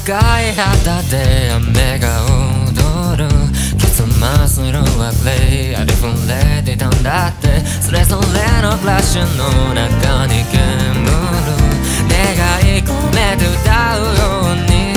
赤い肌で雨が踊る結末の色はグレーありふれていたんだってそれぞれのフラッシュの中に煙る願い込めて歌うように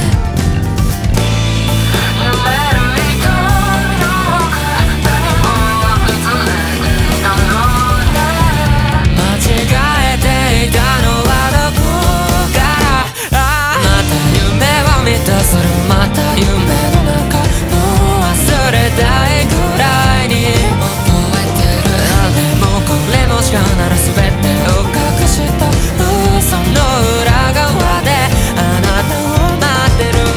それまた夢の中もう忘れたいくらいに覚えてるあれもこれもしかなら全てを隠した嘘の裏側であなたを待ってる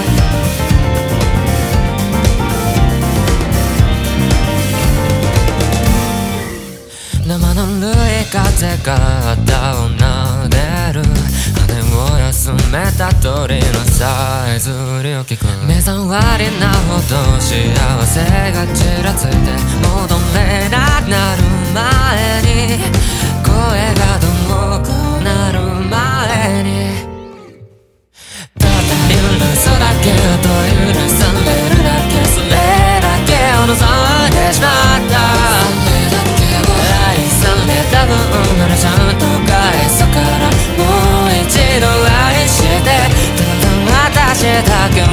生ぬるい風が肌を撫でる羽を休めた鳥のさえずりを聞く目障りなほど幸せがちらついて戻れなくなる前に声が遠くなる前にただ許すだけと許されるだけそれだけを望んでしまった愛された分ならちゃんと返すからもう一度愛してただ私だけを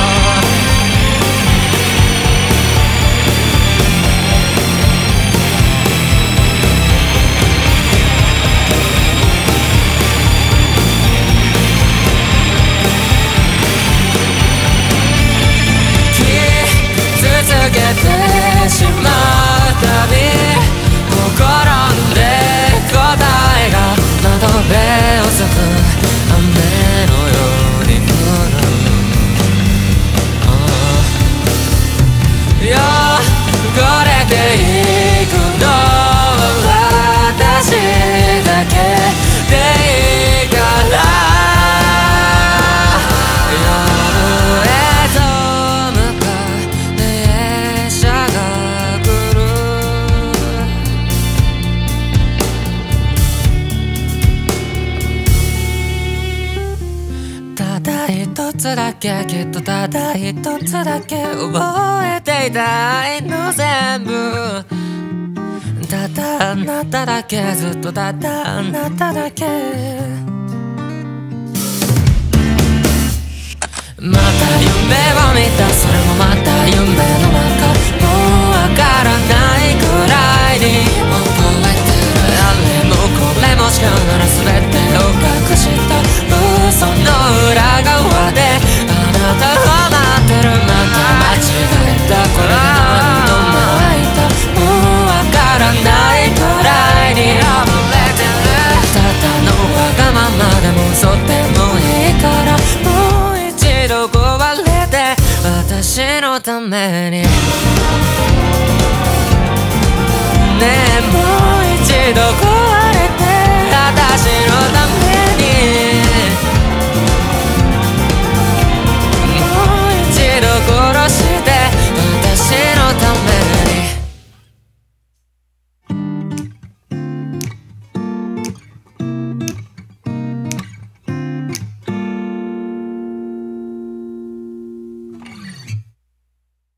続けてしまうたび心で答えが窓辺を咲く雨のように降る汚れていくのは私だけでいいから一つだけきっとただ一つだけ覚えていたいの全部ただあなただけずっとただあなただけまた夢を見たそれもまた夢の中もうわからないくらいに覚えてるあれもこれもしかなら全てを隠した嘘の裏側であなたを待ってるまた間違えたこれで何度も泣いたもうわからないくらいに溢れてるただのわがままでも嘘でもいいからもう一度壊れて私のために